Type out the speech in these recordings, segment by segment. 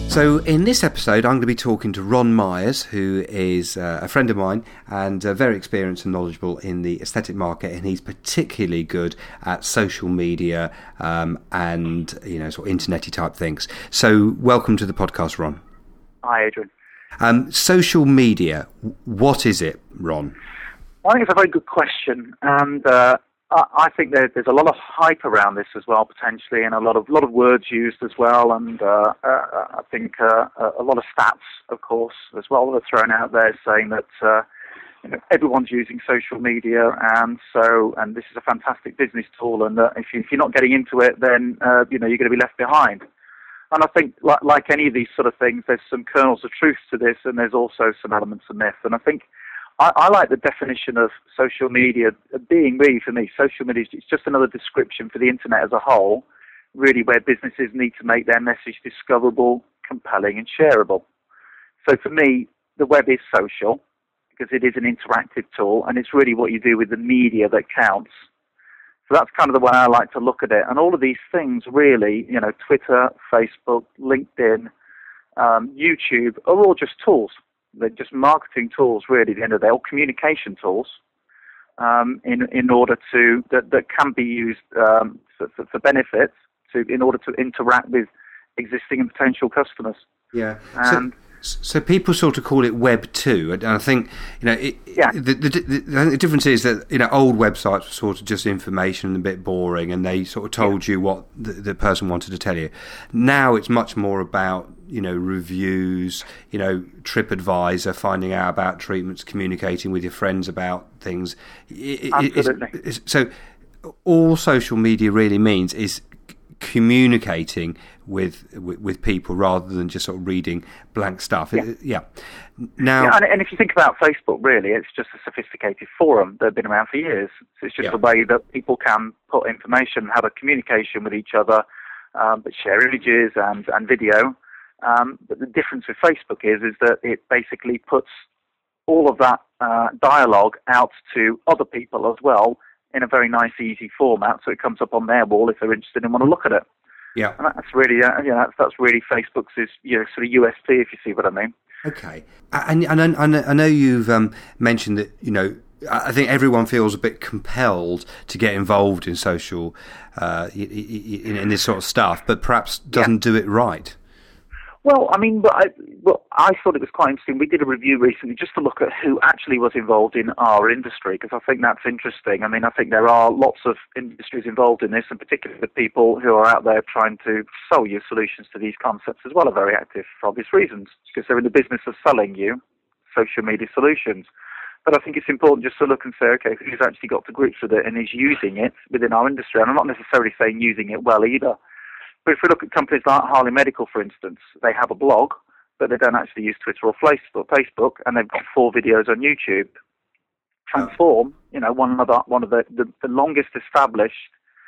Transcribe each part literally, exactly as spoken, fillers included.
So in this episode, I'm going to be talking to Ron Myers, who is uh, a friend of mine and uh, very experienced and knowledgeable in the aesthetic market, and he's particularly good at social media um, and you know sort of internety type things. So welcome to the podcast, Ron. Hi, Adrian. Um, social media, what is it, Ron? I think it's a very good question, and uh, I think there, there's a lot of hype around this as well, potentially, and a lot of lot of words used as well, and uh, uh, I think uh, a lot of stats, of course, as well, that are thrown out there saying that uh, you know, everyone's using social media, and so and this is a fantastic business tool, and uh, if, you, if you're not getting into it, then uh, you know you're going to be left behind. And I think, like, like any of these sort of things, there's some kernels of truth to this, and there's also some elements of myth. And I think I, I like the definition of social media being, really, for me, social media is just another description for the internet as a whole, really, where businesses need to make their message discoverable, compelling, and shareable. So for me, the web is social because it is an interactive tool, and it's really what you do with the media that counts. So that's kind of the way I like to look at it. And all of these things really, you know, Twitter, Facebook, LinkedIn, um, YouTube are all just tools. They're just marketing tools, really, at the end of the day, or communication tools um, in in order to, that, that can be used um, for, for, for benefits to in order to interact with existing and potential customers. Yeah. And so- So people sort of call it Web two, and I think you know it, yeah. the, the, the, the difference is that you know old websites were sort of just information and a bit boring, and they sort of told yeah. you what the, the person wanted to tell you. Now it's much more about you know reviews, you know TripAdvisor, finding out about treatments, communicating with your friends about things. It, Absolutely. It's, it's, so all social media really means is communicating with, with with people rather than just sort of reading blank stuff. Yeah. It, yeah. Now, yeah, and, and if you think about Facebook, really, it's just a sophisticated forum that have been around for years. So it's just yeah. a way that people can put information, have a communication with each other, um, but share images and and video. Um, but the difference with Facebook is is that it basically puts all of that uh, dialogue out to other people as well in a very nice, easy format, so it comes up on their wall if they're interested and want to look at it. Yeah, and that's really, uh, yeah, that's, that's really Facebook's is, you know, sort of U S P, if you see what I mean. Okay, and and I, I know you've um, mentioned that you know I think everyone feels a bit compelled to get involved in social uh, in, in this sort of stuff, but perhaps doesn't yeah. do it right. Well, I mean, but I, well, I thought it was quite interesting. We did a review recently just to look at who actually was involved in our industry, because I think that's interesting. I mean, I think there are lots of industries involved in this, and particularly the people who are out there trying to sell you solutions to these concepts as well are very active for obvious reasons, because they're in the business of selling you social media solutions. But I think it's important just to look and say, okay, who's actually got to grips with it and is using it within our industry? And I'm not necessarily saying using it well either. But if we look at companies like Harley Medical, for instance, they have a blog, but they don't actually use Twitter or Facebook, and they've got four videos on YouTube. Transform, you know, one of the, one of the, the, the longest established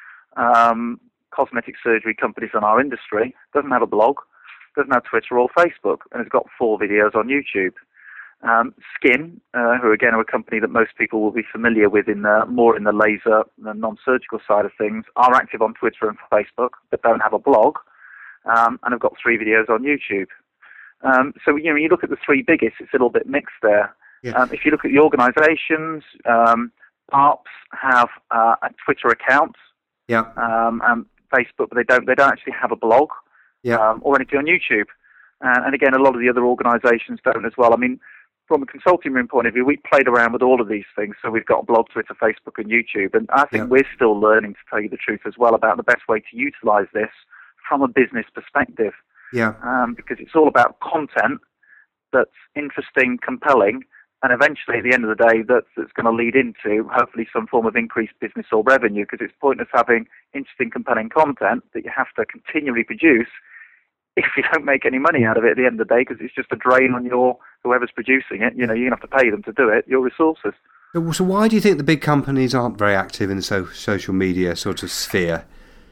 um, cosmetic surgery companies in our industry, doesn't have a blog, doesn't have Twitter or Facebook, and it's got four videos on YouTube. Um, Skin, uh, who again are a company that most people will be familiar with in the, more in the laser, the non-surgical side of things, are active on Twitter and Facebook, but don't have a blog, um, and have got three videos on YouTube. Um, so you know, when you look at the three biggest, it's a little bit mixed there. Yeah. Um, if you look at the organisations, um, A R Ps have uh, a Twitter account, yeah, um, and Facebook, but they don't they don't actually have a blog, yeah, um, or anything on YouTube. Uh, and again, a lot of the other organisations don't as well. I mean, from a consulting room point of view, we played around with all of these things. So we've got a blog, Twitter, Facebook, and YouTube. And I think yeah. we're still learning, to tell you the truth as well, about the best way to utilise this from a business perspective. Yeah. Um, because it's all about content that's interesting, compelling, and eventually, at the end of the day, that's, that's going to lead into, hopefully, some form of increased business or revenue, because it's pointless having interesting, compelling content that you have to continually produce if you don't make any money out of it at the end of the day, because it's just a drain on your whoever's producing it. You know, you're going to have to pay them to do it, your resources. So, so why do you think the big companies aren't very active in the so, social media sort of sphere?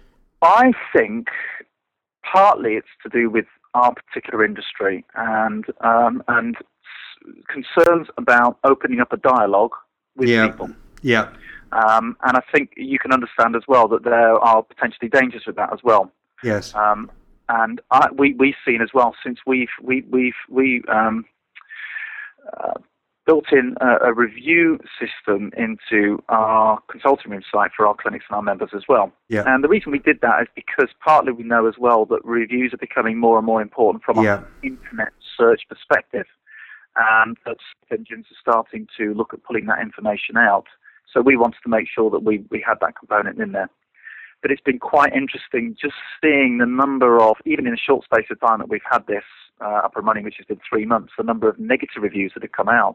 I think partly it's to do with our particular industry and um, and concerns about opening up a dialogue with yeah. people. Yeah. Um, and I think you can understand as well that there are potentially dangers with that as well. Yes. Um, and I, we we've seen as well since we've we we've we um, uh, built in a, a review system into our consulting room site for our clinics and our members as well. Yeah. And the reason we did that is because partly we know as well that reviews are becoming more and more important from Yeah. an internet search perspective, and that search engines are starting to look at pulling that information out. So we wanted to make sure that we, we had that component in there. But it's been quite interesting just seeing the number of, even in a short space of time that we've had this uh, up and running, which has been three months, the number of negative reviews that have come out,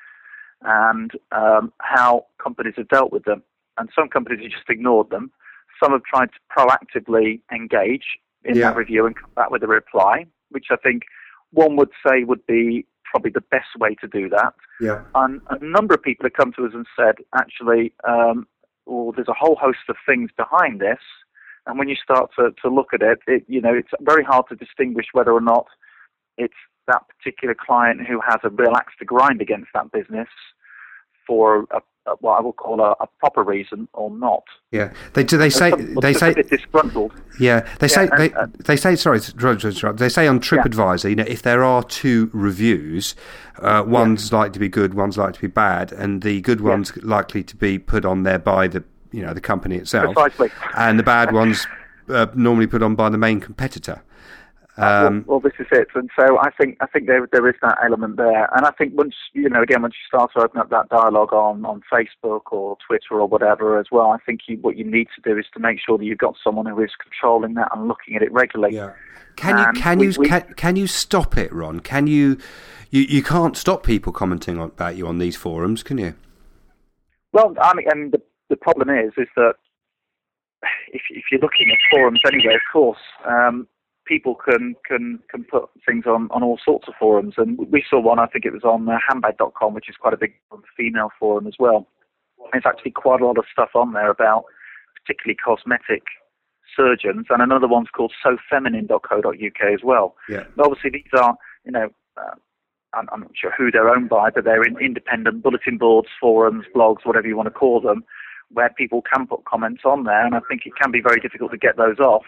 and um, how companies have dealt with them. And some companies have just ignored them. Some have tried to proactively engage in Yeah. that review and come back with a reply, which I think one would say would be probably the best way to do that. Yeah. And a number of people have come to us and said, actually, um, well, there's a whole host of things behind this. And when you start to, to look at it, it, you know, it's very hard to distinguish whether or not it's that particular client who has a real axe to grind against that business for a, a, what I will call a, a proper reason or not. Yeah, they do. They say Some- they just say a bit disgruntled. yeah. They say and- they, and- they say sorry to interrupt. They say on TripAdvisor, you know, if there are two reviews, uh, one's likely to be good, one's likely to be bad, and the good one's likely to be put on there by the you know the company itself, Precisely. and the bad one's uh, normally put on by the main competitor. Um, well, well, this is it, and so I think I think there there is that element there, and I think once you know again once you start to open up that dialogue on, on Facebook or Twitter or whatever as well, I think you, what you need to do is to make sure that you've got someone who is controlling that and looking at it regularly. yeah. Can you And can we- you we- can, can you stop it, Ron? Can you you you can't stop people commenting on, about you on these forums, can you? Well, I mean, and the the problem is is that if if you're looking at forums anyway, of course. Um, People can, can, can put things on, on all sorts of forums, and we saw one. I think it was on uh, handbag dot com, which is quite a big female forum as well. There's actually quite a lot of stuff on there about particularly cosmetic surgeons, and another one's called so feminine dot co dot U K as well. Yeah. But obviously, these are you know uh, I'm, I'm not sure who they're owned by, but they're in independent bulletin boards, forums, blogs, whatever you want to call them, where people can put comments on there, and I think it can be very difficult to get those off.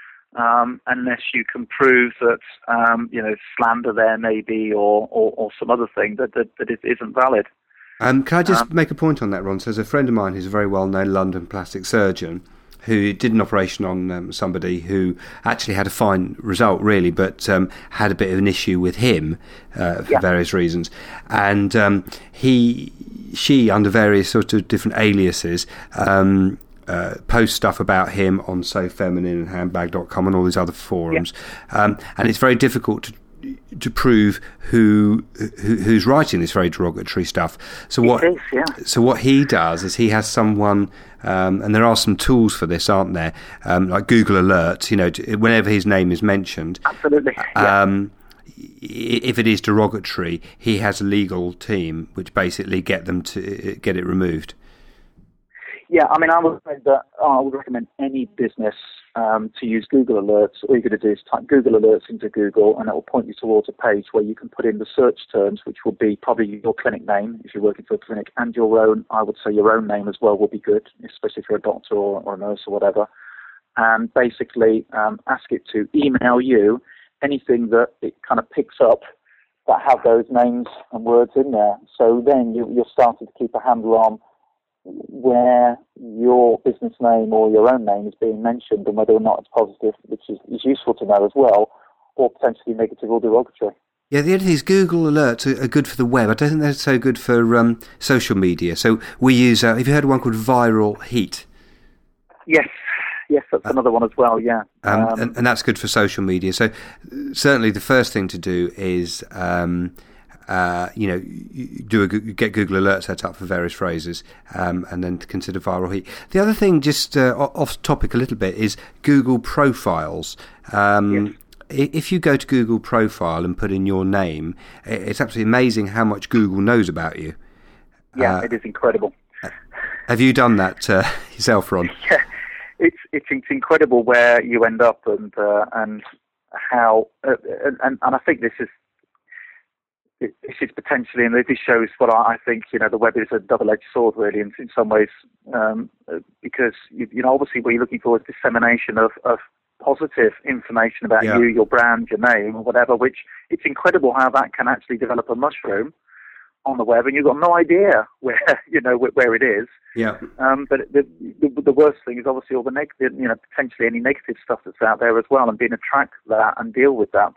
Um, unless you can prove that, um, you know, slander there maybe or, or, or some other thing that, that, that it isn't valid. Um, can I just Um, make a point on that, Ron? So there's a friend of mine who's a very well-known London plastic surgeon who did an operation on um, somebody who actually had a fine result, really, but um, had a bit of an issue with him uh, for Yeah. various reasons. And um, he, she, under various sort of different aliases, um, Uh, post stuff about him on So Feminine and handbag dot com and all these other forums, yeah. um, and it's very difficult to to prove who, who who's writing this very derogatory stuff. So what? It is, yeah. So what he does is he has someone, um, and there are some tools for this, aren't there? Um, like Google Alerts. You know, to, whenever his name is mentioned, Absolutely. Yeah. um, if it is derogatory, he has a legal team which basically get them to get it removed. Yeah, I mean, I would say that I would recommend any business um, to use Google Alerts. All you're going to do is type Google Alerts into Google, and it will point you towards a page where you can put in the search terms, which will be probably your clinic name if you're working for a clinic, and your own. I would say your own name as well will be good, especially if you're a doctor or, or a nurse or whatever. And basically um, ask it to email you anything that it kind of picks up that have those names and words in there. So then you, you're starting to keep a handle on where your business name or your own name is being mentioned and whether or not it's positive, which is, is useful to know as well, or potentially negative or derogatory. Yeah, the other thing is Google Alerts are, are good for the web. I don't think they're so good for um, social media. So we use, uh, have you heard of one called Viral Heat? Yes, yes, that's uh, another one as well, yeah. Um, um, and, and that's good for social media. So certainly the first thing to do is... Um, Uh, you know, you do a, get Google Alert set up for various phrases, um, and then consider Viral Heat. The other thing, just uh, off topic a little bit, is Google Profiles. Um, yes. If you go to Google Profile and put in your name, it's absolutely amazing how much Google knows about you. Yeah, uh, it is incredible. Have you done that uh, yourself, Ron? Yeah, it's it's it's incredible where you end up and uh, and how uh, and and I think this is. This is potentially, and this shows what I think, you know, the web is a double-edged sword, really, in, in some ways, um, because, you, you know, obviously what you're looking for is dissemination of, of positive information about Yeah. you, your brand, your name, or whatever, which it's incredible how that can actually develop a mushroom on the web, and you've got no idea where, you know, where, where it is. Yeah. Um, but the, the the worst thing is obviously all the negative, you know, potentially any negative stuff that's out there as well, and being attracted to that and deal with that.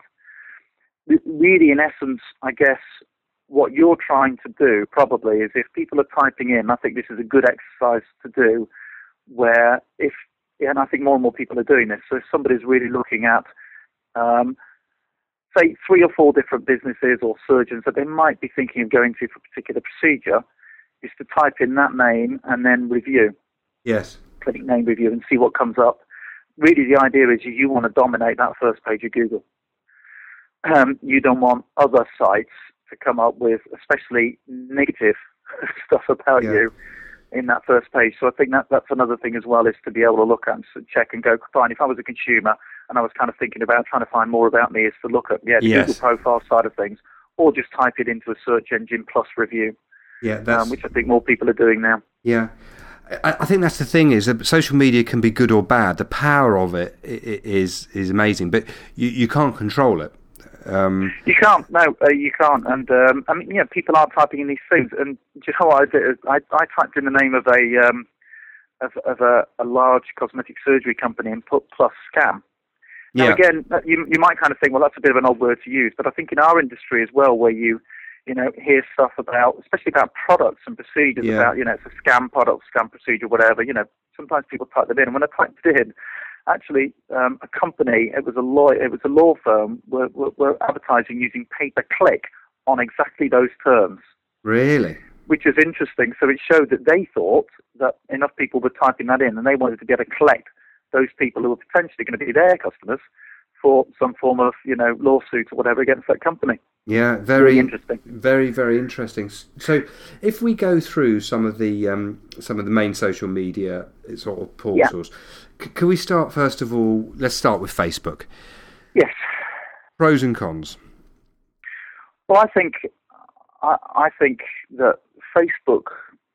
Really, in essence, I guess what you're trying to do probably is, if people are typing in, I think this is a good exercise to do, where if, and I think more and more people are doing this, so if somebody's really looking at, um, say, three or four different businesses or surgeons that they might be thinking of going to for a particular procedure, is to type in that name and then review. Yes. Click name review and see what comes up. Really, the idea is you want to dominate that first page of Google. Um, you don't want other sites to come up with especially negative stuff about Yeah. you in that first page. So I think that that's another thing as well, is to be able to look at and check and go, fine, if I was a consumer and I was kind of thinking about trying to find more about me, is to look at yeah, the Yes. Google profile side of things, or just type it into a search engine plus review, Yeah, that's um, which I think more people are doing now. yeah. I, I think that's the thing, is that social media can be good or bad. The power of it i- i- is is amazing, but you, you can't control it. Um, You can't, no, uh, you can't. And um, I mean, yeah, people are typing in these things. And do you know what I did? I, I typed in the name of a um, of, of a, a large cosmetic surgery company and put plus scam. Now, yeah, again, that- you you might kind of think, well, that's a bit of an odd word to use, but I think in our industry as well, where you you know hear stuff about, especially about products and procedures, Yeah. about you know it's a scam product, scam procedure, whatever. You know, sometimes people type that in, and when I typed it in, actually, um, a company, it was a law, it was a law firm, were, were, were advertising using pay-per-click on exactly those terms, really. which is interesting. So it showed that they thought that enough people were typing that in, and they wanted to be able to collect those people who were potentially going to be their customers for some form of, you know, lawsuit or whatever against that company. Yeah, very Really interesting. Very, very interesting. So, if we go through some of the um, some of the main social media sort of portals, c- can we start first of all? Let's start with Facebook. Yes. Pros and cons. Well, I think I, I think that Facebook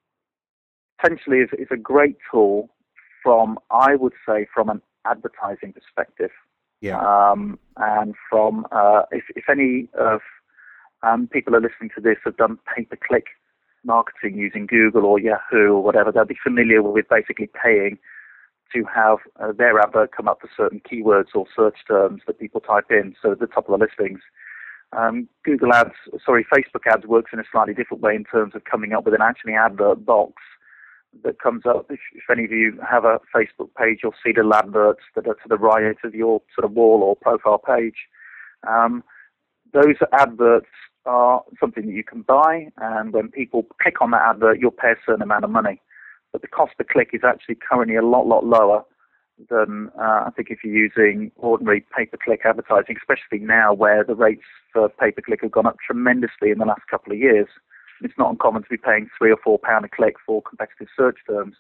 potentially is, is a great tool from, I would say, from an advertising perspective. Yeah. Um, and from, uh, if, if any of um, people are listening to this have done pay-per-click marketing using Google or Yahoo or whatever, they'll be familiar with basically paying to have uh, their advert come up for certain keywords or search terms that people type in, so at the top of the listings. Um, Google ads, sorry, Facebook ads works in a slightly different way in terms of coming up with an actually advert box that comes up. If, if any of you have a Facebook page, you'll see little adverts that are to the right of your sort of wall or profile page. Um, those adverts are something that you can buy, and when people click on that advert, you'll pay a certain amount of money. But the cost per click is actually currently a lot, lot lower than uh, I think if you're using ordinary pay-per-click advertising, especially now where the rates for pay-per-click have gone up tremendously in the last couple of years. It's not uncommon to be paying three or four pound a click for competitive search terms.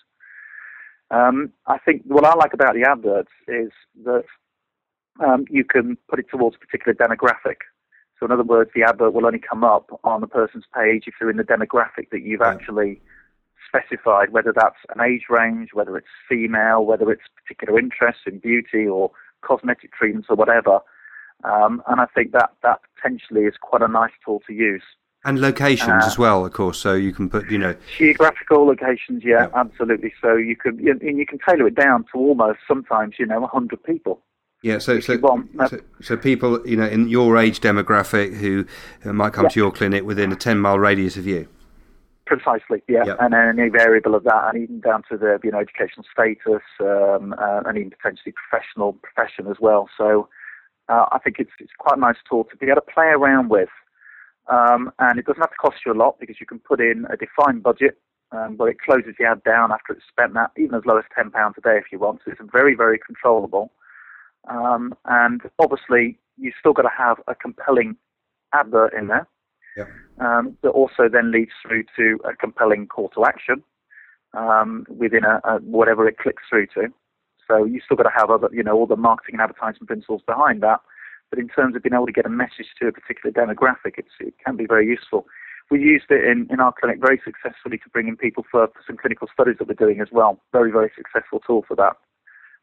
Um, I think what I like about the adverts is that um, you can put it towards a particular demographic. So in other words, the advert will only come up on the person's page if they're in the demographic that you've Yeah. actually specified, whether that's an age range, whether it's female, whether it's particular interests in beauty or cosmetic treatments or whatever. Um, and I think that that potentially is quite a nice tool to use. And locations Uh, as well, of course. So you can put, you know, Geographical locations, yeah, Yeah. absolutely. So you could, you, and you can tailor it down to almost sometimes, you know, a hundred people. yeah. So If so, you want, no. so so people, you know, in your age demographic who, who might come Yeah. to your clinic within a ten mile radius of you. Precisely, yeah, Yeah. and then any variable of that, and even down to the, you know, educational status, um, uh, and even potentially professional profession as well. So uh, I think it's it's quite a nice tool to be able to play around with, um, and it doesn't have to cost you a lot because you can put in a defined budget, um, but it closes the ad down after it's spent that, even as low as ten pounds a day if you want. So it's very, very controllable, um, and obviously you've still got to have a compelling advert in there. Yeah. Um, that also then leads through to a compelling call to action um, within a, a whatever it clicks through to. So you still got to have other, you know, all the marketing and advertising principles behind that. But in terms of being able to get a message to a particular demographic, it's, it can be very useful. We used it in, in our clinic very successfully to bring in people for, for some clinical studies that we're doing as well. Very, very successful tool for that.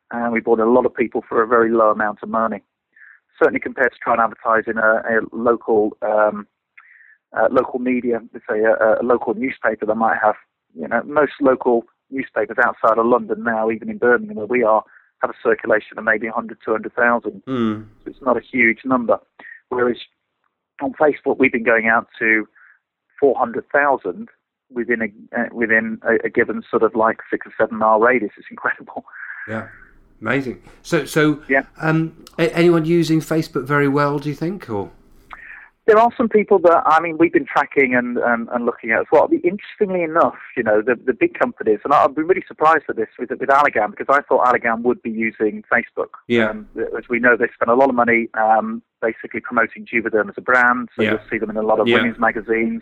and we brought in a lot of people for a very low amount of money. Certainly compared to trying to advertise in a, a local um, uh, local media, let's say a, a local newspaper that might have, you know, most local newspapers outside of London now, even in Birmingham where we are, have a circulation of maybe one hundred, two hundred thousand. Mm. So it's not a huge number. Whereas on Facebook, we've been going out to four hundred thousand within a uh, within a, a given sort of like six or seven mile radius. It's incredible. Yeah, amazing. So, so yeah. Um, anyone using Facebook very well, do you think, or? There are some people that, I mean, we've been tracking and, and, and looking at as well. Interestingly enough, you know, the, the big companies, and I've been really surprised at this with, with Allergan, because I thought Allergan would be using Facebook. Yeah. Um, as we know, they spend a lot of money um, basically promoting Juvederm as a brand, so yeah. you'll see them in a lot of yeah. women's magazines.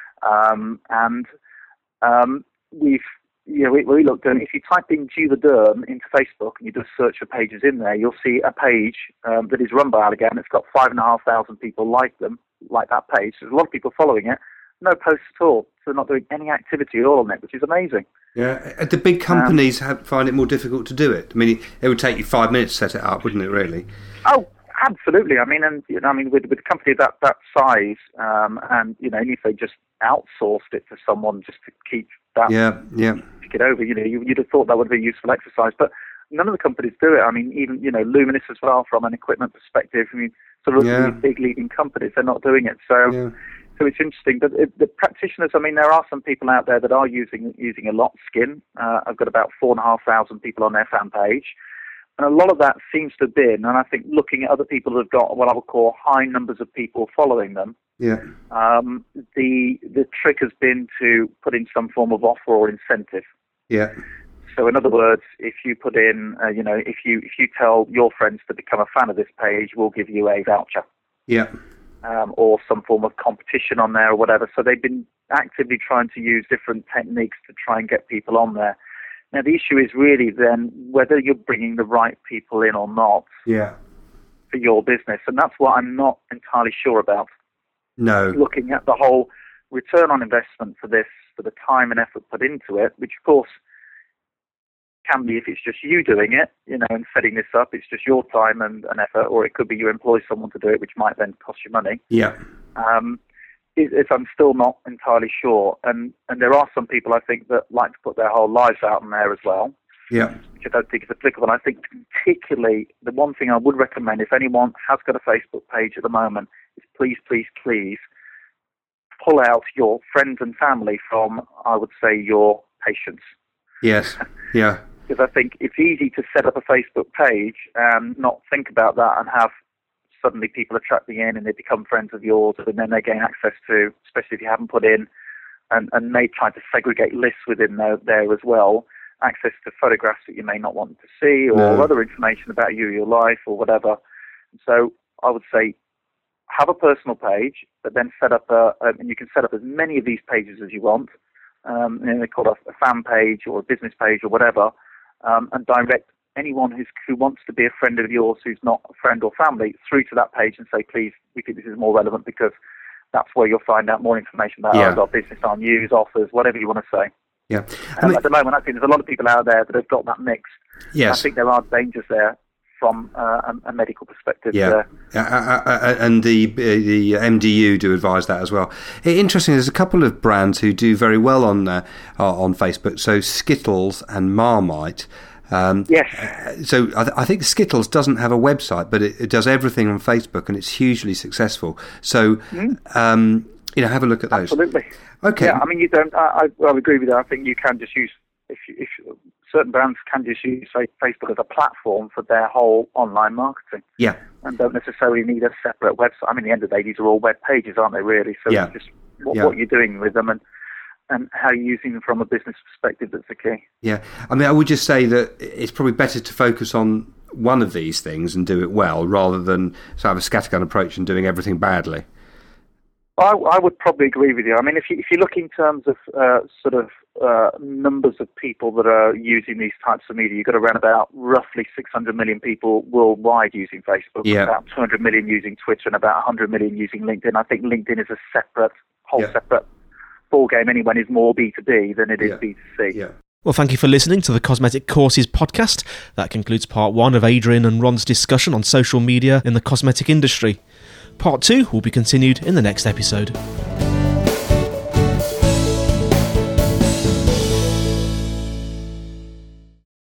Um, and um, we've, you know, we, we looked at, if you type in Juvederm into Facebook and you just search for pages in there, you'll see a page um, that is run by Allergan. It's got five and a half thousand people like them. Like that page. There's a lot of people following it. No posts at all. So they're not doing any activity at all on it, which is amazing. Yeah. The big companies um, have, find it more difficult to do it. I mean, it would take you five minutes to set it up, wouldn't it, really? Oh, absolutely. I mean, and you know, I mean, with, with a company that, that size, um, and, you know, and if they just outsourced it to someone just to keep that, yeah, yeah. to get over, you know, you, you'd have thought that would be a useful exercise. But none of the companies do it. I mean, even, you know, Luminous as well, from an equipment perspective. I mean, sort of yeah. big leading companies, they're not doing it. So, yeah. so it's interesting. But it, the practitioners, I mean, there are some people out there that are using using a lot. Skin, uh, I've got about four and a half thousand people on their fan page, and a lot of that seems to have been. And I think looking at other people that have got what I would call high numbers of people following them, yeah, um, the the trick has been to put in some form of offer or incentive. Yeah. So in other words, if you put in, uh, you know, if you if you tell your friends to become a fan of this page, we'll give you a voucher. Yeah. Um, or some form of competition on there or whatever. So they've been actively trying to use different techniques to try and get people on there. Now the issue is really then whether you're bringing the right people in or not. Yeah. For your business, and that's what I'm not entirely sure about. No. Looking at the whole return on investment for this, for the time and effort put into it, which of course can be if it's just you doing it, you know, and setting this up, it's just your time and, and effort, or it could be you employ someone to do it, which might then cost you money. Yeah. Um, it, it's, I'm still not entirely sure. And, and there are some people, I think, that like to put their whole lives out on there as well. Yeah. Which I don't think is applicable. And I think particularly the one thing I would recommend, if anyone has got a Facebook page at the moment, is please, please, please pull out your friends and family from, I would say, your patients. Yes. Yeah. Because I think it's easy to set up a Facebook page and not think about that and have suddenly people attracting in and they become friends of yours, and then they gain access to, especially if you haven't put in and, and may try to segregate lists within there, there as well, access to photographs that you may not want to see or no. other information about you, your life or whatever. So I would say have a personal page, but then set up a, a and you can set up as many of these pages as you want. Um, and they call it a fan page or a business page or whatever. Um, and direct anyone who's, who wants to be a friend of yours who's not a friend or family through to that page and say, please, we think this is more relevant because that's where you'll find out more information about yeah. our business, our news, offers, whatever you want to say. Yeah. I mean, at the moment, I think there's a lot of people out there that have got that mix. Yes. I think there are dangers there from uh, a, a medical perspective. Yeah, uh, uh, uh, and the the M D U do advise that as well. Interesting, there's a couple of brands who do very well on uh, on Facebook. So Skittles and Marmite. Um, yes. Uh, so I, th- I think Skittles doesn't have a website, but it, it does everything on Facebook, and it's hugely successful. So, mm. um, you know, have a look at those. Absolutely. Okay. Yeah, I mean, you don't. I, I, I agree with that. I think you can just use if you, if certain brands can just use say, Facebook as a platform for their whole online marketing. Yeah. And don't necessarily need a separate website. I mean, at the end of the day, these are all web pages, aren't they? Really. So yeah. it's just what, yeah. what you're doing with them and. and how you're using them from a business perspective that's the key. Yeah. I mean, I would just say that it's probably better to focus on one of these things and do it well rather than sort of a scattergun approach and doing everything badly. I, I would probably agree with you. I mean, if you, if you look in terms of uh, sort of uh, numbers of people that are using these types of media, you've got around about roughly six hundred million people worldwide using Facebook, yeah. about two hundred million using Twitter, and about one hundred million using LinkedIn. I think LinkedIn is a separate, whole yeah. separate ball game anyway, is more B two B than it is yeah. B two C. Yeah. Well, thank you for listening to the Cosmetic Courses podcast. That concludes part one of Adrian and Ron's discussion on social media in the cosmetic industry. Part two will be continued in the next episode.